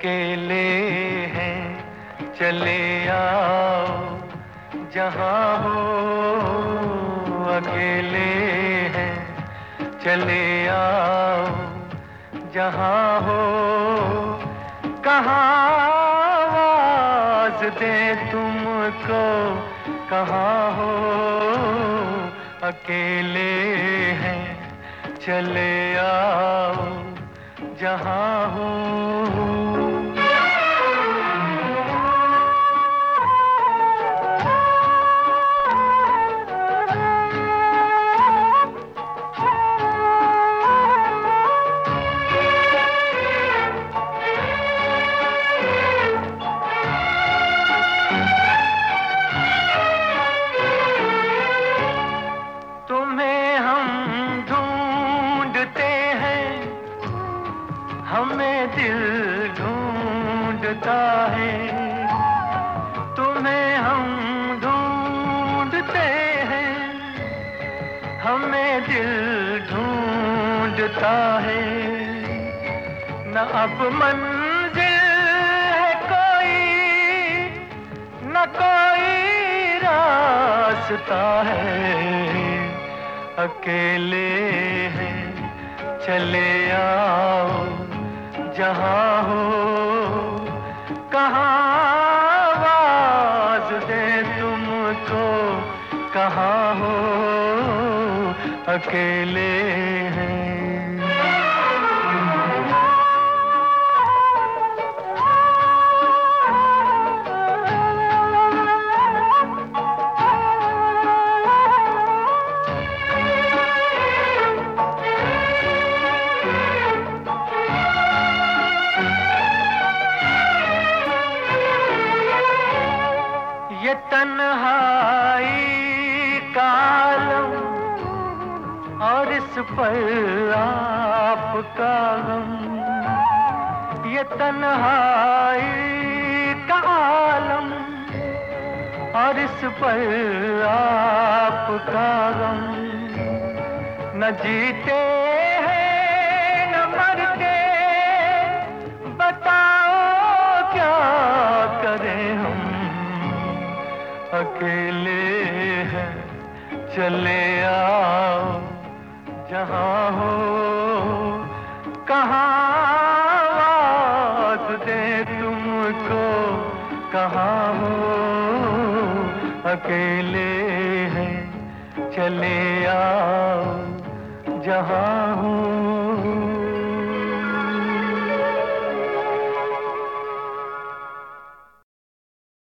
अकेले हैं चले आओ जहाँ हो, अकेले हैं चले आओ जहाँ हो, कहाँ आवाज़ दे तुमको, कहाँ हो, अकेले हैं चले आओ जहाँ हो। तुम्हें हम ढूंढते हैं, हमें दिल ढूंढता है। तुम्हें हम ढूंढते हैं, हमें दिल ढूंढता है। न अब मंजिल है कोई, न कोई रास्ता है, अकेले हैं चले आओ जहाँ हो, कहाँ आवाज़ दे तुमको, कहाँ हो, अकेले हैं। ये तन्हाई का आलम और इस पर आपका गम, ये तन्हाई का आलम और इस पर आपका गम। न जीते हैं न मरते, बताओ क्या करें हम, अकेले हैं चले आओ जहाँ हो, कहाँ आवाज़ दे तुमको, कहाँ हो, अकेले हैं चले आओ जहाँ हो।